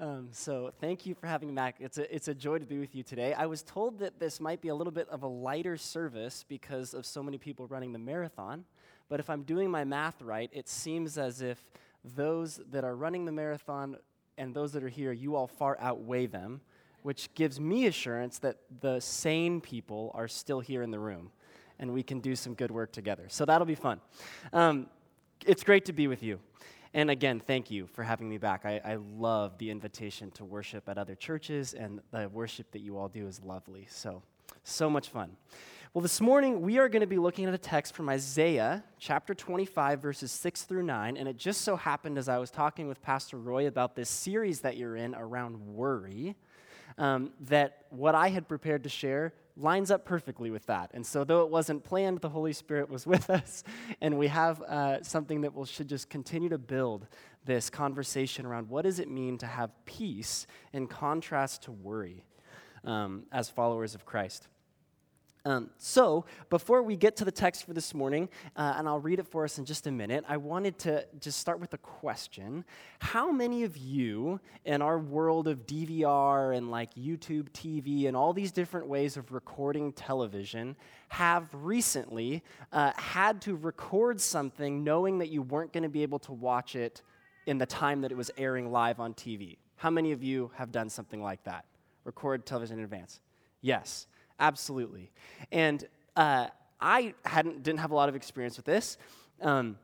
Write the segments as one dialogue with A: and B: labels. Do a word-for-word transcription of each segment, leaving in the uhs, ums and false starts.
A: Um, so thank you for having me back. It's a, it's a joy to be with you today. I was told that this might be a little bit of a lighter service because of so many people running the marathon, but if I'm doing my math right, it seems as if those that are running the marathon and those that are here, you all far outweigh them, which gives me assurance that the sane people are still here in the room, and we can do some good work together. So that'll be fun. Um, it's great to be with you. And again, thank you for having me back. I, I love the invitation to worship at other churches, and the worship that you all do is lovely. So, so much fun. Well, this morning we are going to be looking at a text from Isaiah chapter twenty-five, verses six through nine, and it just so happened as I was talking with Pastor Roy about this series that you're in around worry, um, that what I had prepared to share lines up perfectly with that. And so though it wasn't planned, the Holy Spirit was with us, and we have uh, something that we will should just continue to build this conversation around what does it mean to have peace in contrast to worry um, as followers of Christ. Um, so, before we get to the text for this morning, uh, and I'll read it for us in just a minute, I wanted to just start with a question. How many of you in our world of D V R and like YouTube T V and all these different ways of recording television have recently uh, had to record something knowing that you weren't going to be able to watch it in the time that it was airing live on T V? How many of you have done something like that? Record television in advance? Yes. Absolutely. And uh, I hadn't didn't have a lot of experience with this, um,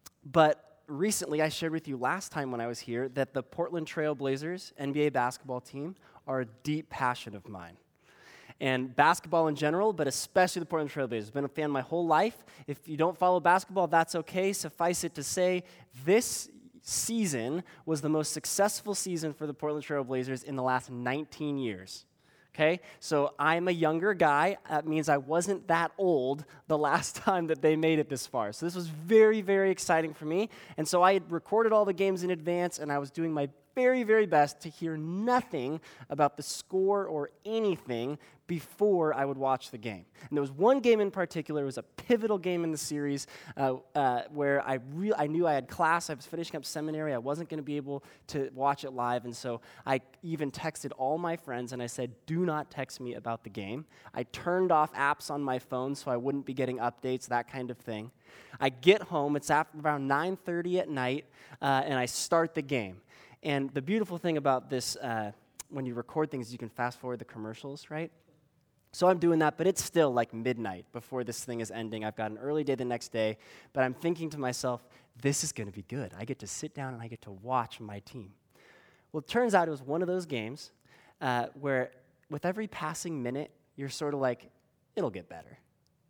A: but recently I shared with you last time when I was here that the Portland Trail Blazers N B A basketball team are a deep passion of mine. And basketball in general, but especially the Portland Trail Blazers. I've been a fan my whole life. If you don't follow basketball, that's okay. Suffice it to say, this season was the most successful season for the Portland Trail Blazers in the last nineteen years. Okay, so I'm a younger guy. That means I wasn't that old the last time that they made it this far. So this was very, very exciting for me. And so I had recorded all the games in advance, and I was doing my very, very best to hear nothing about the score or anything before I would watch the game. And there was one game in particular, it was a pivotal game in the series, uh, uh, where I re- I knew I had class, I was finishing up seminary, I wasn't going to be able to watch it live, and so I even texted all my friends, and I said, do not text me about the game. I turned off apps on my phone so I wouldn't be getting updates, that kind of thing. I get home, it's after around nine thirty at night, uh, and I start the game. And the beautiful thing about this, uh, when you record things, you can fast forward the commercials, right? So I'm doing that, but it's still like midnight before this thing is ending. I've got an early day the next day, but I'm thinking to myself, this is going to be good. I get to sit down and I get to watch my team. Well, it turns out it was one of those games uh, where with every passing minute, you're sort of like, it'll get better.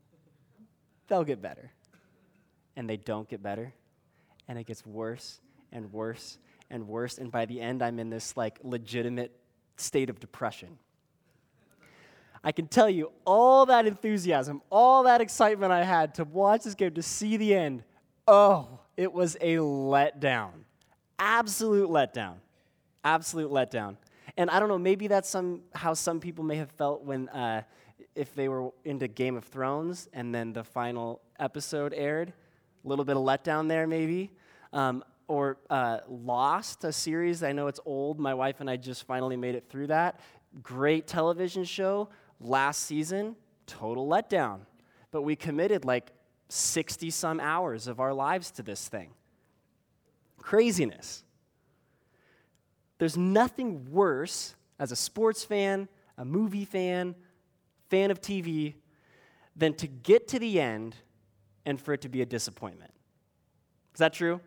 A: They'll get better. And they don't get better. And it gets worse and worse and worse, and by the end, I'm in this like legitimate state of depression. I can tell you all that enthusiasm, all that excitement I had to watch this game, to see the end, oh, it was a letdown. Absolute letdown. Absolute letdown. And I don't know, maybe that's some how some people may have felt when, uh, if they were into Game of Thrones and then the final episode aired, a little bit of letdown there maybe. Um, Or uh, Lost, a series. I know it's old. My wife and I just finally made it through that. Great television show. Last season, total letdown. But we committed like sixty-some hours of our lives to this thing. Craziness. There's nothing worse as a sports fan, a movie fan, fan of T V, than to get to the end and for it to be a disappointment. Is that true?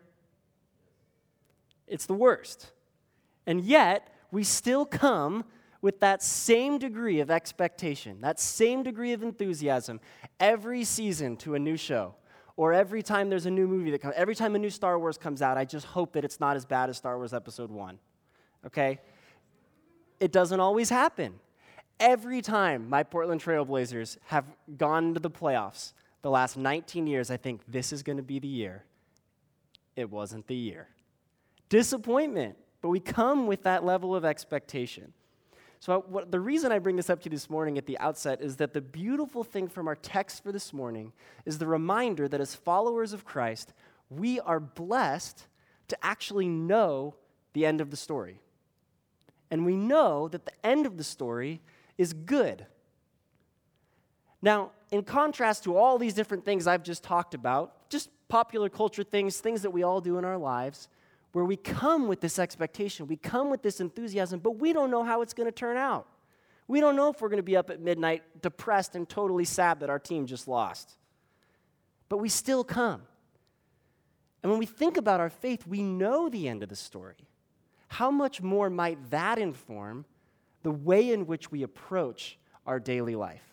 A: It's the worst. And yet, we still come with that same degree of expectation, that same degree of enthusiasm every season to a new show, or every time there's a new movie that comes, every time a new Star Wars comes out, I just hope that it's not as bad as Star Wars Episode one, okay? It doesn't always happen. Every time my Portland Trail Blazers have gone to the playoffs the last nineteen years, I think this is going to be the year. It wasn't the year. Disappointment, but we come with that level of expectation. So I, what, the reason I bring this up to you this morning at the outset is that the beautiful thing from our text for this morning is the reminder that as followers of Christ, we are blessed to actually know the end of the story. and we know that the end of the story is good. Now, in contrast to all these different things I've just talked about, just popular culture things, things that we all do in our lives, where we come with this expectation, we come with this enthusiasm, but we don't know how it's going to turn out. We don't know if we're going to be up at midnight depressed and totally sad that our team just lost. But we still come. And when we think about our faith, we know the end of the story. How much more might that inform the way in which we approach our daily life?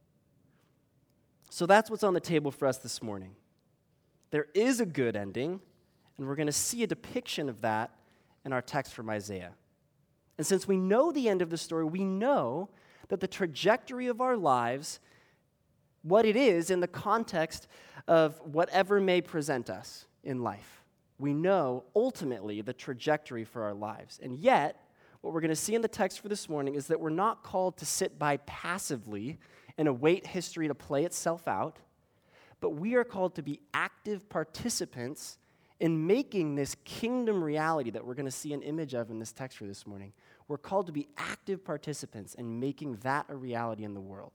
A: So that's what's on the table for us this morning. There is a good ending, and we're going to see a depiction of that in our text from Isaiah. And since we know the end of the story, we know that the trajectory of our lives, what it is in the context of whatever may present us in life. We know ultimately the trajectory for our lives. And yet, what we're going to see in the text for this morning is that we're not called to sit by passively and await history to play itself out, but we are called to be active participants in making this kingdom reality that we're going to see an image of in this text for this morning. We're called to be active participants in making that a reality in the world.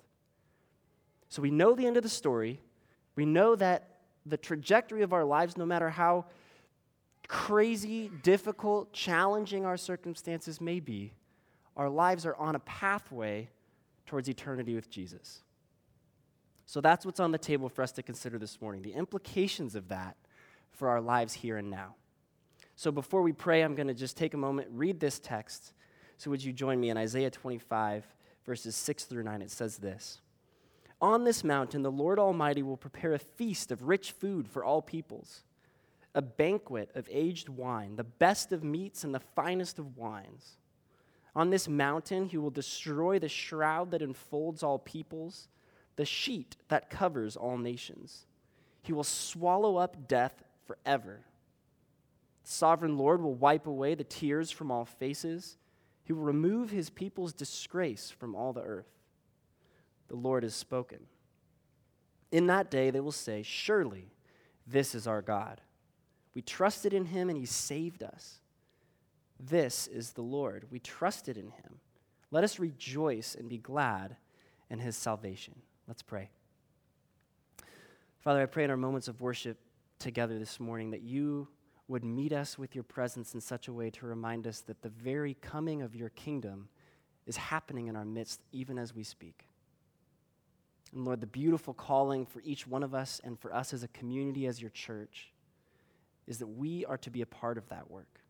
A: So we know the end of the story. We know that the trajectory of our lives, no matter how crazy, difficult, challenging our circumstances may be, our lives are on a pathway towards eternity with Jesus. So that's what's on the table for us to consider this morning, the implications of that for our lives here and now. So before we pray, I'm going to just take a moment, read this text. So would you join me in Isaiah twenty-five, verses six through nine? It says this: "On this mountain the Lord Almighty will prepare a feast of rich food for all peoples, a banquet of aged wine, the best of meats and the finest of wines. On this mountain he will destroy the shroud that enfolds all peoples, the sheet that covers all nations. He will swallow up death forever. The sovereign Lord will wipe away the tears from all faces. He will remove his people's disgrace from all the earth. The Lord has spoken. In that day they will say, 'Surely this is our God. We trusted in him and he saved us. This is the Lord. We trusted in him. Let us rejoice and be glad in his salvation.'" Let's pray. Father, I pray in our moments of worship together this morning that you would meet us with your presence in such a way to remind us that the very coming of your kingdom is happening in our midst even as we speak. And Lord, the beautiful calling for each one of us and for us as a community, as your church, is that we are to be a part of that work.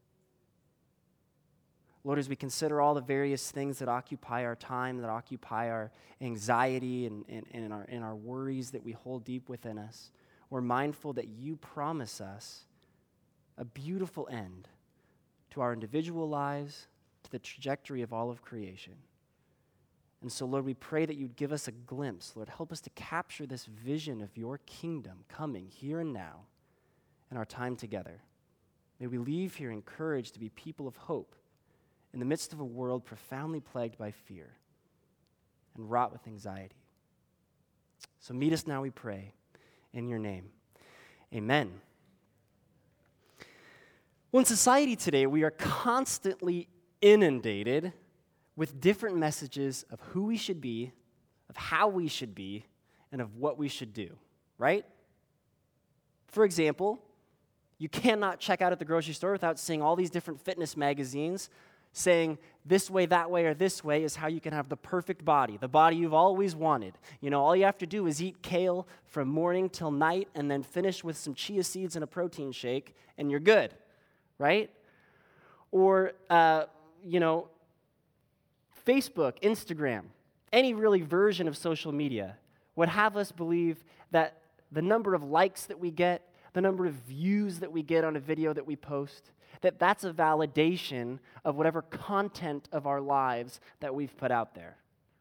A: Lord, as we consider all the various things that occupy our time, that occupy our anxiety and, and, and, our, and our worries that we hold deep within us, we're mindful that you promise us a beautiful end to our individual lives, to the trajectory of all of creation. And so, Lord, we pray that you'd give us a glimpse. Lord, help us to capture this vision of your kingdom coming here and now in our time together. May we leave here encouraged to be people of hope in the midst of a world profoundly plagued by fear and wrought with anxiety. So meet us now, we pray, in your name. Amen. Well, in society today, we are constantly inundated with different messages of who we should be, of how we should be, and of what we should do, right? For example, you cannot check out at the grocery store without seeing all these different fitness magazines saying this way, that way, or this way is how you can have the perfect body, the body you've always wanted. You know, all you have to do is eat kale from morning till night and then finish with some chia seeds and a protein shake, and you're good, right? Or, uh, you know, Facebook, Instagram, any really version of social media would have us believe that the number of likes that we get, the number of views that we get on a video that we post, that that's a validation of whatever content of our lives that we've put out there.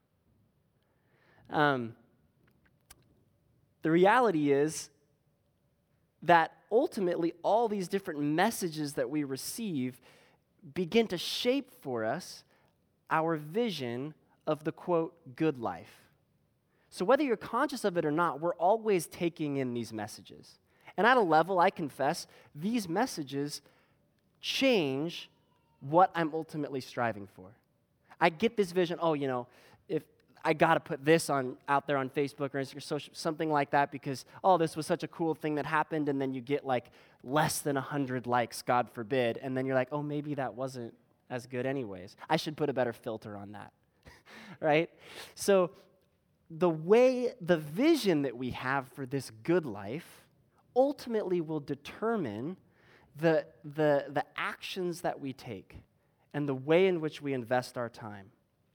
A: Um, the reality is that ultimately all these different messages that we receive begin to shape for us our vision of the, quote, good life. So whether you're conscious of it or not, we're always taking in these messages. And at a level, I confess, these messages change what I'm ultimately striving for. I get this vision, oh, you know, if I got to put this on out there on Facebook or Instagram, social, something like that because, oh, this was such a cool thing that happened, and then you get like less than one hundred likes, God forbid, and then you're like, oh, maybe that wasn't as good anyways. I should put a better filter on that, right? So the way, the vision that we have for this good life ultimately will determine the, the, the actions that we take and the way in which we invest our time.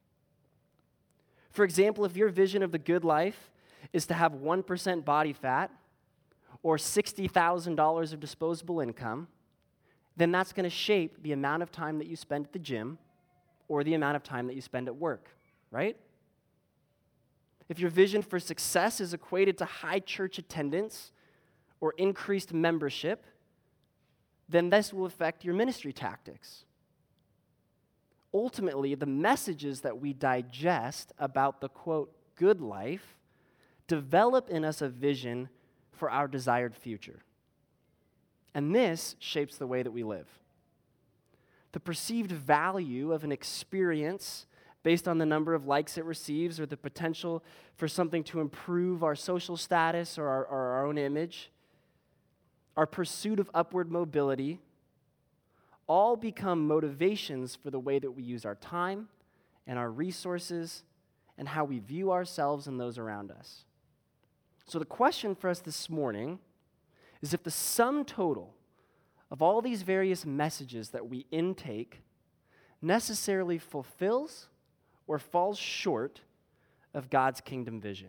A: For example, if your vision of the good life is to have one percent body fat or sixty thousand dollars of disposable income, then that's going to shape the amount of time that you spend at the gym or the amount of time that you spend at work, right? If your vision for success is equated to high church attendance or increased membership, then this will affect your ministry tactics. Ultimately, the messages that we digest about the, quote, good life develop in us a vision for our desired future. And this shapes the way that we live. The perceived value of an experience based on the number of likes it receives or the potential for something to improve our social status or our, or our own image, our pursuit of upward mobility, all become motivations for the way that we use our time and our resources and how we view ourselves and those around us. So the question for us this morning is if the sum total of all these various messages that we intake necessarily fulfills or falls short of God's kingdom vision.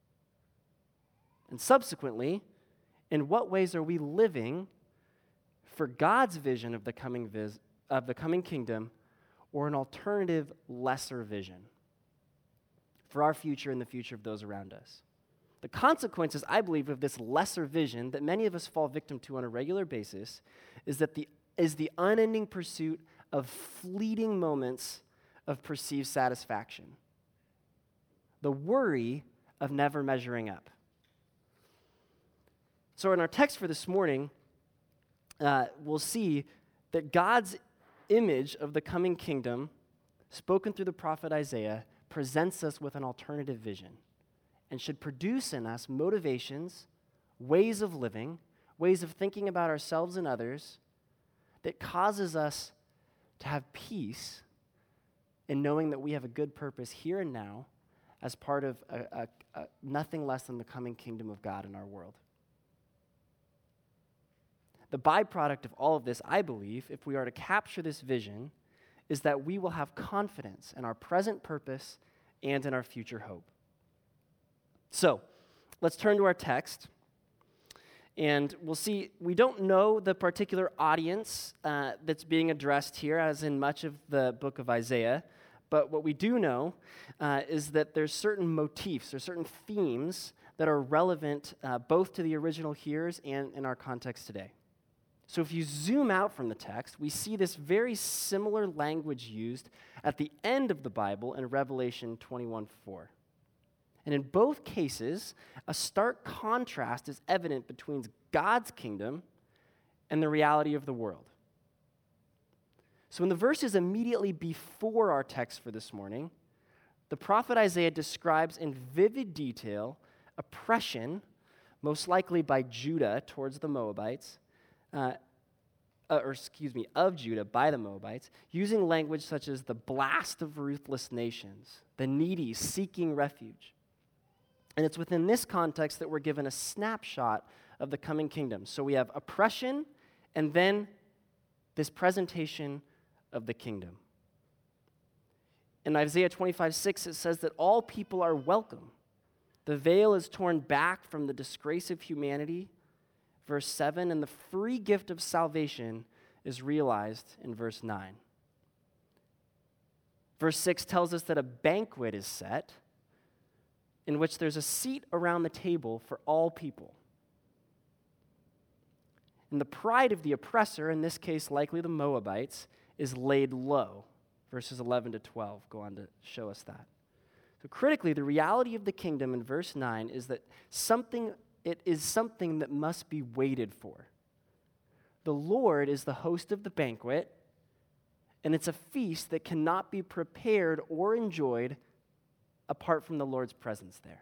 A: And subsequently, in what ways are we living for God's vision of the coming vis- of the coming kingdom or an alternative lesser vision for our future and the future of those around us? The consequences, I believe, of this lesser vision that many of us fall victim to on a regular basis is that the is the unending pursuit of fleeting moments of perceived satisfaction. The worry of never measuring up. So in our text for this morning, uh, we'll see that God's image of the coming kingdom, spoken through the prophet Isaiah, presents us with an alternative vision and should produce in us motivations, ways of living, ways of thinking about ourselves and others that causes us to have peace in knowing that we have a good purpose here and now as part of a, a, a nothing less than the coming kingdom of God in our world. The byproduct of all of this, I believe, if we are to capture this vision, is that we will have confidence in our present purpose and in our future hope. So, let's turn to our text, and we'll see, we don't know the particular audience uh, that's being addressed here, as in much of the book of Isaiah, but what we do know uh, is that there's certain motifs, or certain themes that are relevant uh, both to the original hearers and in our context today. So if you zoom out from the text, we see this very similar language used at the end of the Bible in Revelation twenty-one four. And in both cases, a stark contrast is evident between God's kingdom and the reality of the world. So in the verses immediately before our text for this morning, the prophet Isaiah describes in vivid detail oppression, most likely by Judah towards the Moabites, uh, uh, or excuse me, of Judah by the Moabites, using language such as the blast of ruthless nations, the needy seeking refuge. And it's within this context that we're given a snapshot of the coming kingdom. So we have oppression and then this presentation of the kingdom. In Isaiah twenty-five six, it says that all people are welcome. The veil is torn back from the disgrace of humanity, verse seven, and the free gift of salvation is realized in verse nine. Verse six tells us that a banquet is set in which there's a seat around the table for all people. And the pride of the oppressor, in this case likely the Moabites, is laid low. Verses eleven to twelve go on to show us that. So critically, the reality of the kingdom in verse nine is that something it is something that must be waited for. The Lord is the host of the banquet, And it's a feast that cannot be prepared or enjoyed apart from the Lord's presence there.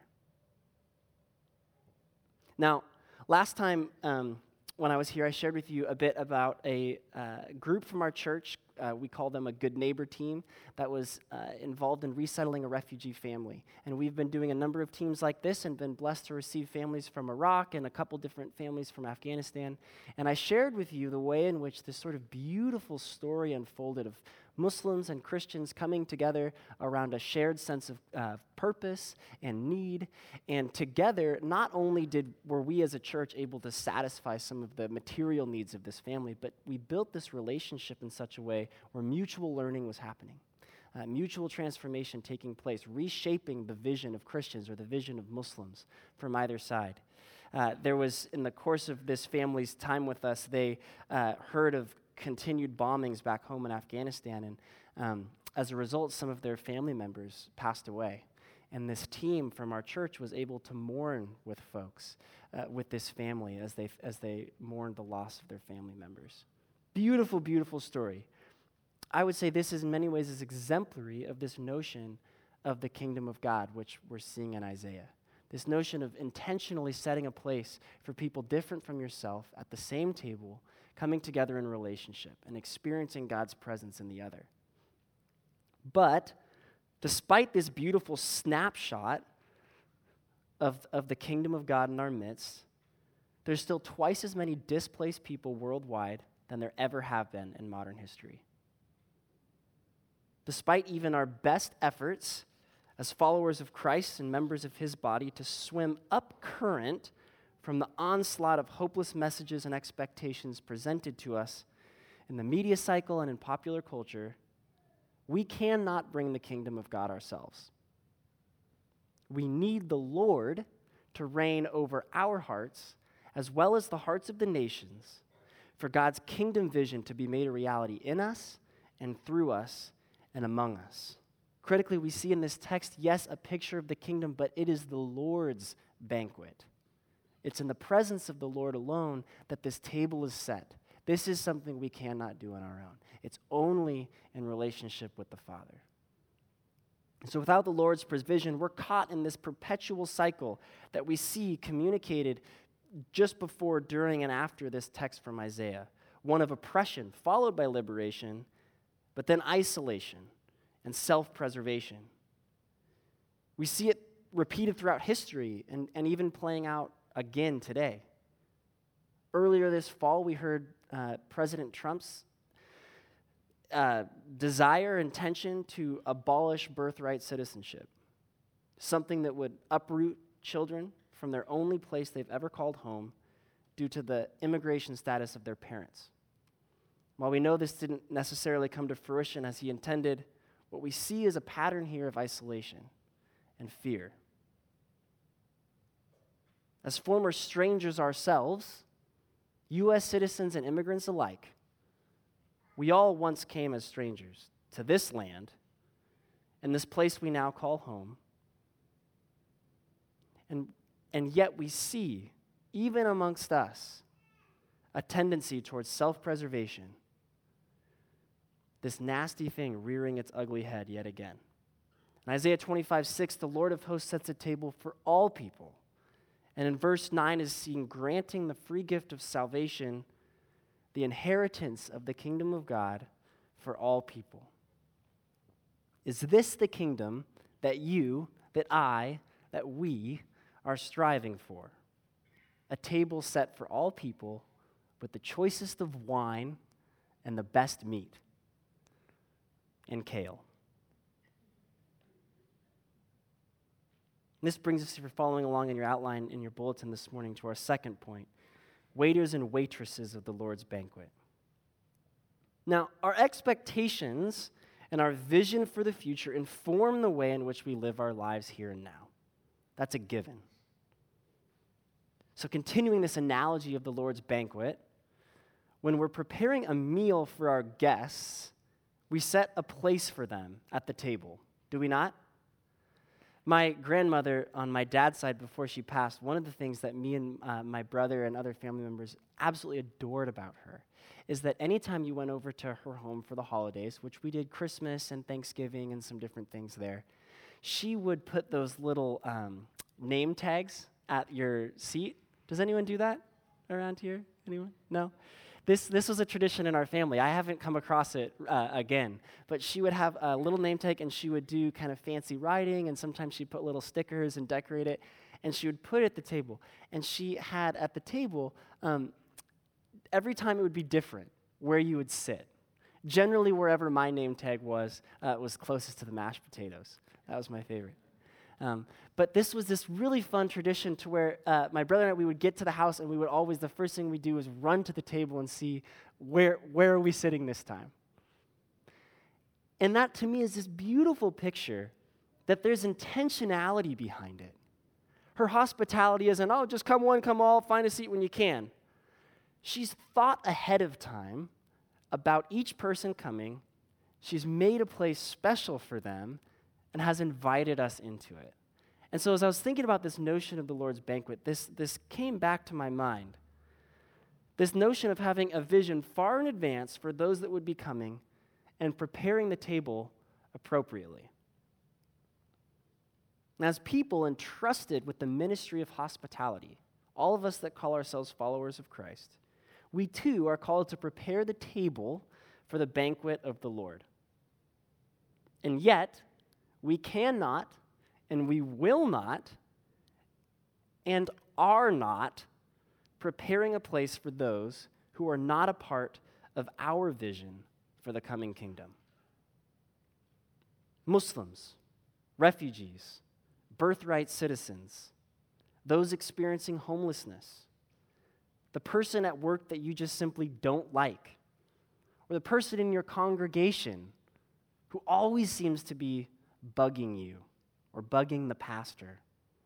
A: Now, last time um, when I was here, I shared with you a bit about a uh, group from our church. Uh, we call them a Good Neighbor team that was uh, involved in resettling a refugee family. And we've been doing a number of teams like this and been blessed to receive families from Iraq and a couple different families from Afghanistan. And I shared with you the way in which this sort of beautiful story unfolded of Muslims and Christians coming together around a shared sense of uh, purpose and need. And together, not only did were we as a church able to satisfy some of the material needs of this family, but we built this relationship in such a way where mutual learning was happening, uh, mutual transformation taking place, reshaping the vision of Christians or the vision of Muslims from either side. Uh, there was, in the course of this family's time with us, they uh, heard of continued bombings back home in Afghanistan, and um, as a result, some of their family members passed away. And this team from our church was able to mourn with folks, uh, with this family as they as they mourned the loss of their family members. Beautiful, beautiful story. I would say this is in many ways is exemplary of this notion of the kingdom of God, which we're seeing in Isaiah. This notion of intentionally setting a place for people different from yourself at the same table, coming together in relationship and experiencing God's presence in the other. But despite this beautiful snapshot of, of the kingdom of God in our midst, there's still twice as many displaced people worldwide than there ever have been in modern history. Despite even our best efforts as followers of Christ and members of his body to swim up current from the onslaught of hopeless messages and expectations presented to us in the media cycle and in popular culture, we cannot bring the kingdom of God ourselves. We need the Lord to reign over our hearts as well as the hearts of the nations for God's kingdom vision to be made a reality in us and through us and among us. Critically, we see in this text, yes, a picture of the kingdom, but it is the Lord's banquet. It's in the presence of the Lord alone that this table is set. This is something we cannot do on our own. It's only in relationship with the Father. So without the Lord's provision, we're caught in this perpetual cycle that we see communicated just before, during, and after this text from Isaiah. One of oppression, followed by liberation, but then isolation and self-preservation. We see it repeated throughout history and, and even playing out again today. Earlier this fall, we heard uh, President Trump's uh, desire, intention to abolish birthright citizenship, something that would uproot children from their only place they've ever called home due to the immigration status of their parents. While we know this didn't necessarily come to fruition as he intended, what we see is a pattern here of isolation and fear. As former strangers ourselves, U S citizens and immigrants alike, we all once came as strangers to this land and this place we now call home. And, and yet we see, even amongst us, a tendency towards self-preservation, this nasty thing rearing its ugly head yet again. In Isaiah twenty-five six, the Lord of hosts sets a table for all people. And in verse nine is seen granting the free gift of salvation, the inheritance of the kingdom of God for all people. Is this the kingdom that you, that I, that we are striving for? A table set for all people with the choicest of wine and the best meat and kale. This brings us, if you're following along in your outline in your bulletin this morning, to our second point, waiters and waitresses of the Lord's banquet. Now, our expectations and our vision for the future inform the way in which we live our lives here and now. That's a given. So continuing this analogy of the Lord's banquet, when we're preparing a meal for our guests, we set a place for them at the table, do we not? My grandmother on my dad's side, before she passed, one of the things that me and uh, my brother and other family members absolutely adored about her is that anytime you went over to her home for the holidays, which we did Christmas and Thanksgiving and some different things there, she would put those little um, name tags at your seat. Does anyone do that around here? Anyone? No? This this was a tradition in our family. I haven't come across it uh, again, but she would have a little name tag, and she would do kind of fancy writing, and sometimes she'd put little stickers and decorate it, and she would put it at the table. And she had at the table, um, every time it would be different where you would sit. Generally, wherever my name tag was, uh, was closest to the mashed potatoes. That was my favorite. Um, but this was this really fun tradition to where uh, my brother and I, we would get to the house, and we would always, the first thing we do is run to the table and see where, where are we sitting this time. And that, to me, is this beautiful picture that there's intentionality behind it. Her hospitality isn't, oh, just come one, come all, find a seat when you can. She's thought ahead of time about each person coming. She's made a place special for them and has invited us into it. And so as I was thinking about this notion of the Lord's banquet, this, this came back to my mind. This notion of having a vision far in advance for those that would be coming and preparing the table appropriately. And as people entrusted with the ministry of hospitality, all of us that call ourselves followers of Christ, we too are called to prepare the table for the banquet of the Lord. And yet, we cannot, and we will not, and are not preparing a place for those who are not a part of our vision for the coming kingdom. Muslims, refugees, birthright citizens, those experiencing homelessness, the person at work that you just simply don't like, or the person in your congregation who always seems to be bugging you or bugging the pastor.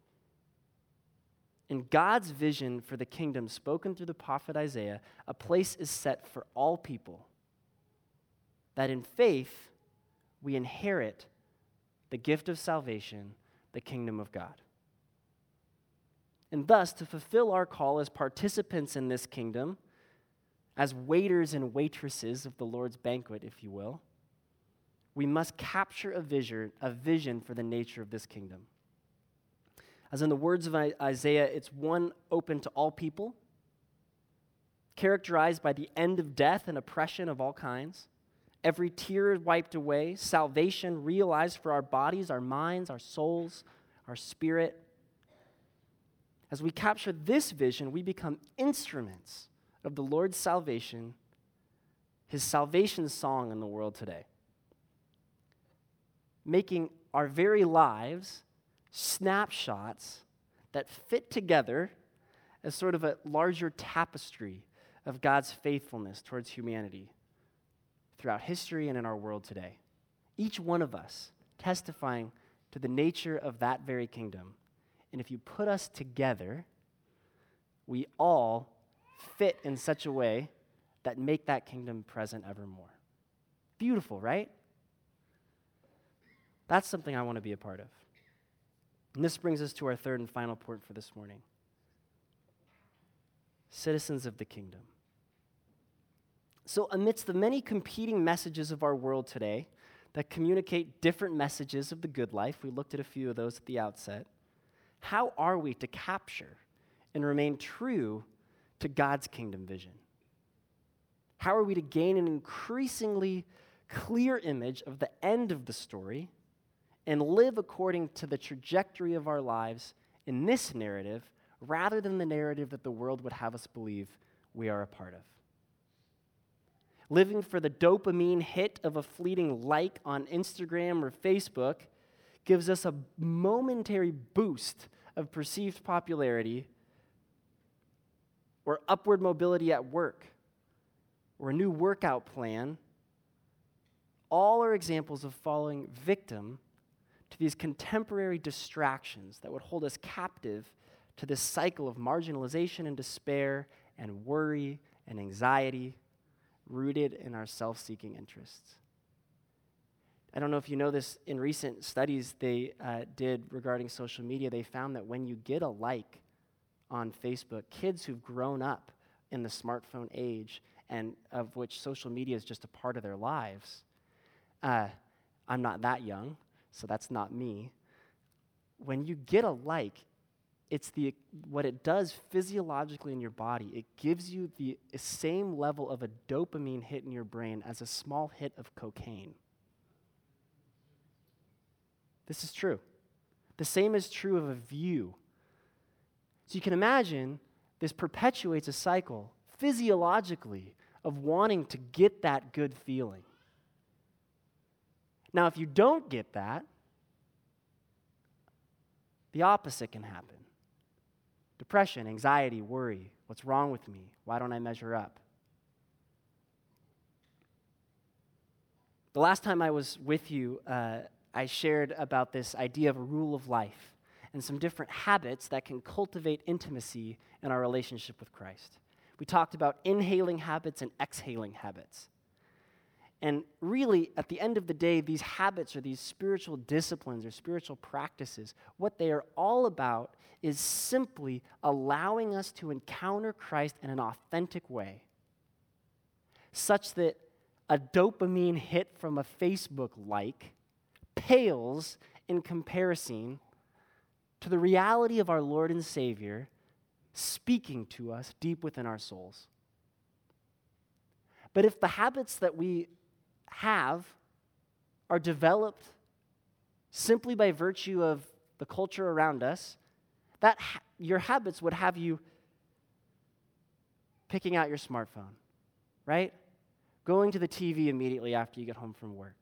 A: In God's vision for the kingdom spoken through the prophet Isaiah, a place is set for all people, that in faith we inherit the gift of salvation, the kingdom of God. And thus, to fulfill our call as participants in this kingdom, as waiters and waitresses of the Lord's banquet, if you will, we must capture a vision, a vision for the nature of this kingdom. As in the words of Isaiah, it's one open to all people, characterized by the end of death and oppression of all kinds, every tear wiped away, salvation realized for our bodies, our minds, our souls, our spirit. As we capture this vision, we become instruments of the Lord's salvation, his salvation song in the world today, making our very lives snapshots that fit together as sort of a larger tapestry of God's faithfulness towards humanity throughout history and in our world today. Each one of us testifying to the nature of that very kingdom. And if you put us together, we all fit in such a way that make that kingdom present evermore. Beautiful, right? That's something I want to be a part of. And this brings us to our third and final point for this morning. Citizens of the kingdom. So amidst the many competing messages of our world today that communicate different messages of the good life, we looked at a few of those at the outset, how are we to capture and remain true to God's kingdom vision? How are we to gain an increasingly clear image of the end of the story and live according to the trajectory of our lives in this narrative rather than the narrative that the world would have us believe we are a part of? Living for the dopamine hit of a fleeting like on Instagram or Facebook gives us a momentary boost of perceived popularity or upward mobility at work or a new workout plan. All are examples of falling victim to these contemporary distractions that would hold us captive to this cycle of marginalization and despair and worry and anxiety rooted in our self-seeking interests. I don't know if you know this, in recent studies they uh, did regarding social media, they found that when you get a like on Facebook, kids who've grown up in the smartphone age and of which social media is just a part of their lives. Uh, I'm not that young, so that's not me. When you get a like, it's the what it does physiologically in your body. It gives you the same level of a dopamine hit in your brain as a small hit of cocaine. This is true. The same is true of a view. So you can imagine this perpetuates a cycle physiologically of wanting to get that good feeling. Now, if you don't get that, the opposite can happen. Depression, anxiety, worry. What's wrong with me? Why don't I measure up? The last time I was with you, uh, I shared about this idea of a rule of life and some different habits that can cultivate intimacy in our relationship with Christ. We talked about inhaling habits and exhaling habits. And really, at the end of the day, these habits or these spiritual disciplines or spiritual practices, what they are all about is simply allowing us to encounter Christ in an authentic way, such that a dopamine hit from a Facebook like pales in comparison to the reality of our Lord and Savior speaking to us deep within our souls. But if the habits that we have are developed simply by virtue of the culture around us, that ha- your habits would have you picking out your smartphone, right? Going to the T V immediately after you get home from work.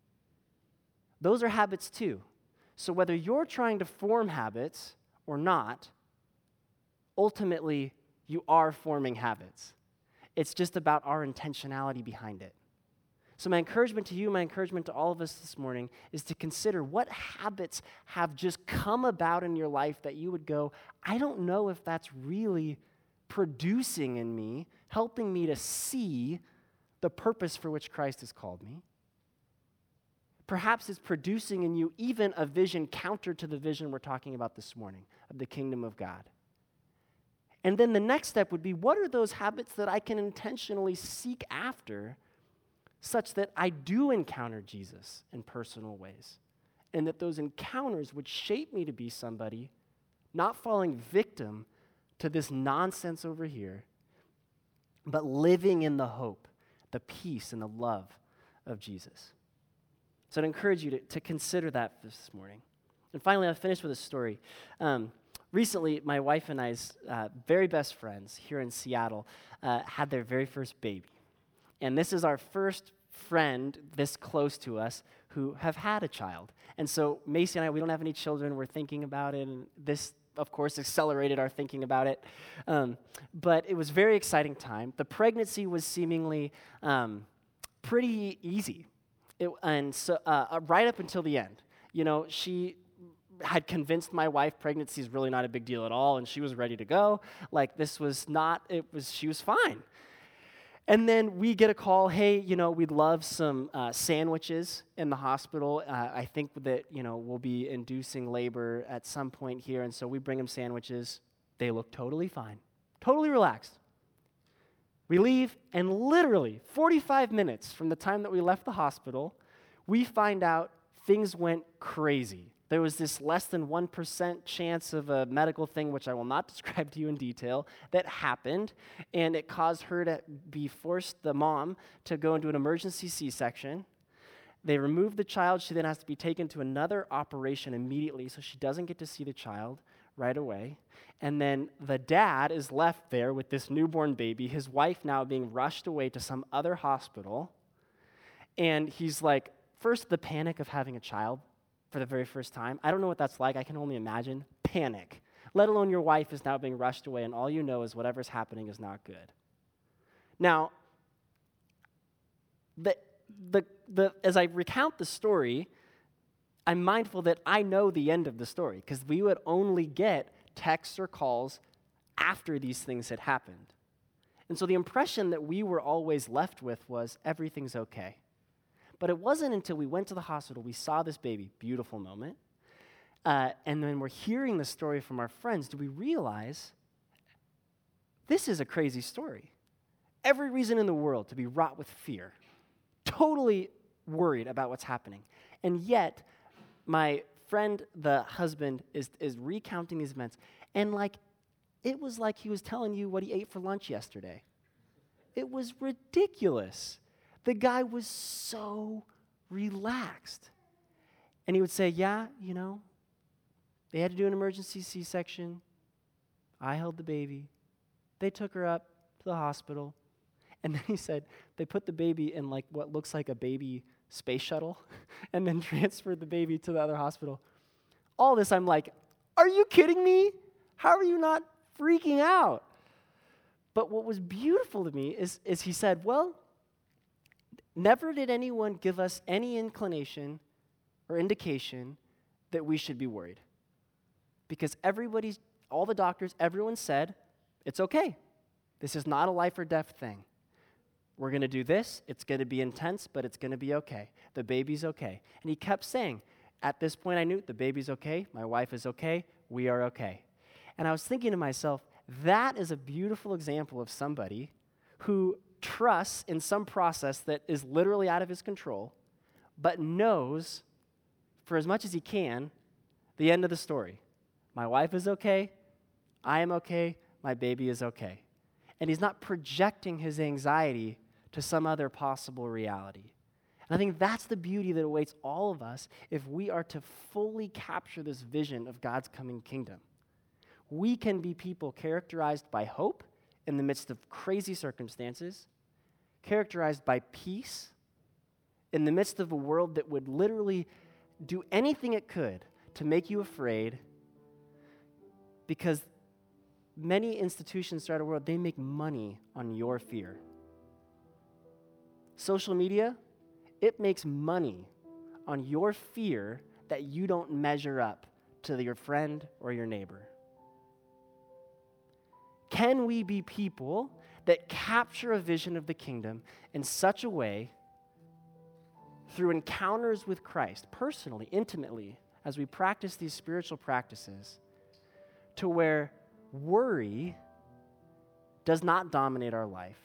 A: Those are habits too. So whether you're trying to form habits or not, ultimately you are forming habits. It's just about our intentionality behind it. So my encouragement to you, my encouragement to all of us this morning is to consider what habits have just come about in your life that you would go, I don't know if that's really producing in me, helping me to see the purpose for which Christ has called me. Perhaps it's producing in you even a vision counter to the vision we're talking about this morning of the kingdom of God. And then the next step would be, what are those habits that I can intentionally seek after such that I do encounter Jesus in personal ways, and that those encounters would shape me to be somebody not falling victim to this nonsense over here, but living in the hope, the peace, and the love of Jesus. So I'd encourage you to, to consider that this morning. And finally, I'll finish with a story. Um, recently, my wife and I's uh, very best friends here in Seattle uh, had their very first baby. And this is our first friend this close to us who have had a child. And so Macy and I, we don't have any children. We're thinking about it, and this, of course, accelerated our thinking about it. Um, but it was a very exciting time. The pregnancy was seemingly um, pretty easy. It, and so uh, right up until the end, you know, she had convinced my wife pregnancy is really not a big deal at all, and she was ready to go. Like, this was not, it was, she was fine. And then we get a call, hey, you know, we'd love some uh, sandwiches in the hospital. Uh, I think that, you know, we'll be inducing labor at some point here, and so we bring them sandwiches. They look totally fine, totally relaxed. We leave, and literally forty-five minutes from the time that we left the hospital, we find out things went crazy. There was this less than one percent chance of a medical thing, which I will not describe to you in detail, that happened, and it caused her to be forced, the mom, to go into an emergency C-section. They remove the child. She then has to be taken to another operation immediately, so she doesn't get to see the child right away. And then the dad is left there with this newborn baby, his wife now being rushed away to some other hospital. And he's like, first, the panic of having a child for the very first time. I don't know what that's like. I can only imagine. Panic. Let alone your wife is now being rushed away, and all you know is whatever's happening is not good. Now, the, the, the, as I recount the story, I'm mindful that I know the end of the story, because we would only get texts or calls after these things had happened. And so the impression that we were always left with was everything's okay. But it wasn't until we went to the hospital, we saw this baby, beautiful moment, uh, and then we're hearing the story from our friends, do we realize this is a crazy story. every reason in the world to be wrought with fear, totally worried about what's happening. And yet, my friend, the husband, is, is recounting these events, and like, it was like he was telling you what he ate for lunch yesterday. It was ridiculous. The guy was so relaxed. And he would say, yeah, you know, they had to do an emergency C-section. I held the baby. They took her up to the hospital. And then he said they put the baby in like what looks like a baby space shuttle and then transferred the baby to the other hospital. All this, I'm like, are you kidding me? How are you not freaking out? But what was beautiful to me is, is he said, well, never did anyone give us any inclination or indication that we should be worried. Because everybody's, all the doctors, everyone said, it's okay. This is not a life or death thing. We're going to do this. It's going to be intense, but it's going to be okay. The baby's okay. And he kept saying, at this point I knew the baby's okay, my wife is okay, we are okay. And I was thinking to myself, that is a beautiful example of somebody who trusts in some process that is literally out of his control, but knows, for as much as he can, the end of the story. My wife is okay, I am okay, my baby is okay. And he's not projecting his anxiety to some other possible reality. And I think that's the beauty that awaits all of us if we are to fully capture this vision of God's coming kingdom. We can be people characterized by hope in the midst of crazy circumstances, characterized by peace in the midst of a world that would literally do anything it could to make you afraid, because many institutions throughout the world, they make money on your fear. Social media, it makes money on your fear that you don't measure up to your friend or your neighbor. Can we be people that capture a vision of the kingdom in such a way through encounters with Christ, personally, intimately, as we practice these spiritual practices, to where worry does not dominate our life,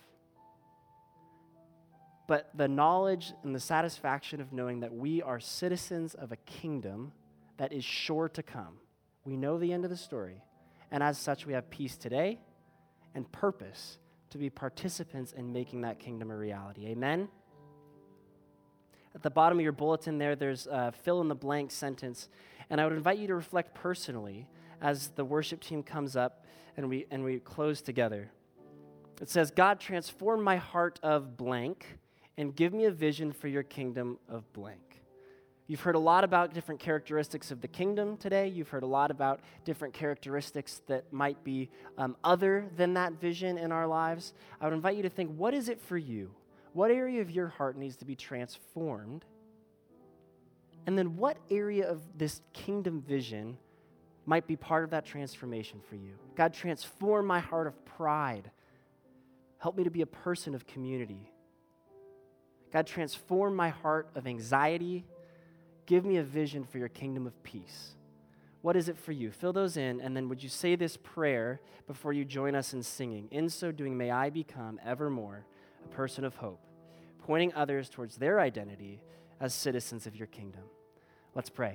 A: but the knowledge and the satisfaction of knowing that we are citizens of a kingdom that is sure to come. We know the end of the story, and as such, we have peace today and purpose to be participants in making that kingdom a reality. Amen? At the bottom of your bulletin there, there's a fill-in-the-blank sentence, and I would invite you to reflect personally as the worship team comes up and we and we close together. It says, God, transform my heart of blank and give me a vision for your kingdom of blank. You've heard a lot about different characteristics of the kingdom today. You've heard a lot about different characteristics that might be um, other than that vision in our lives. I would invite you to think, what is it for you? What area of your heart needs to be transformed? And then what area of this kingdom vision might be part of that transformation for you? God, transform my heart of pride. Help me to be a person of community. God, transform my heart of anxiety. Give me a vision for your kingdom of peace. What is it for you? Fill those in, and then would you say this prayer before you join us in singing? In so doing, may I become evermore a person of hope, pointing others towards their identity as citizens of your kingdom. Let's pray.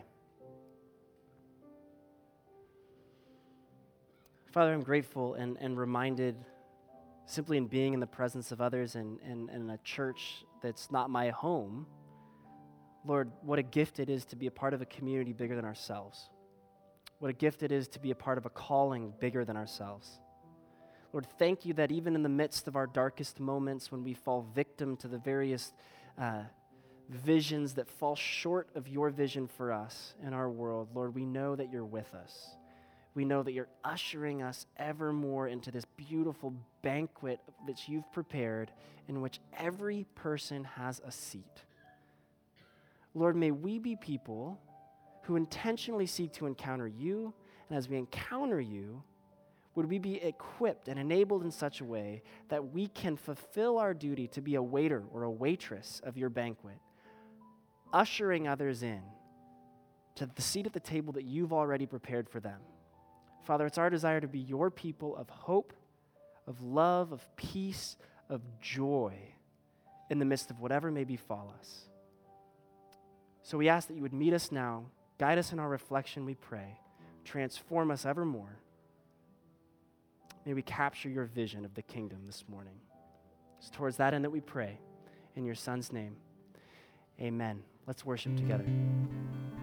A: Father, I'm grateful and, and reminded simply in being in the presence of others and, and, and in a church that's not my home, Lord, what a gift it is to be a part of a community bigger than ourselves. What a gift it is to be a part of a calling bigger than ourselves. Lord, thank you that even in the midst of our darkest moments when we fall victim to the various uh, visions that fall short of your vision for us in our world, Lord, we know that you're with us. We know that you're ushering us ever more into this beautiful banquet that you've prepared in which every person has a seat. Lord, may we be people who intentionally seek to encounter you, and as we encounter you, would we be equipped and enabled in such a way that we can fulfill our duty to be a waiter or a waitress of your banquet, ushering others in to the seat at the table that you've already prepared for them. Father, it's our desire to be your people of hope, of love, of peace, of joy in the midst of whatever may befall us. So we ask that you would meet us now, guide us in our reflection, we pray, transform us evermore. May we capture your vision of the kingdom this morning. It's towards that end that we pray. In your Son's name, amen. Let's worship together.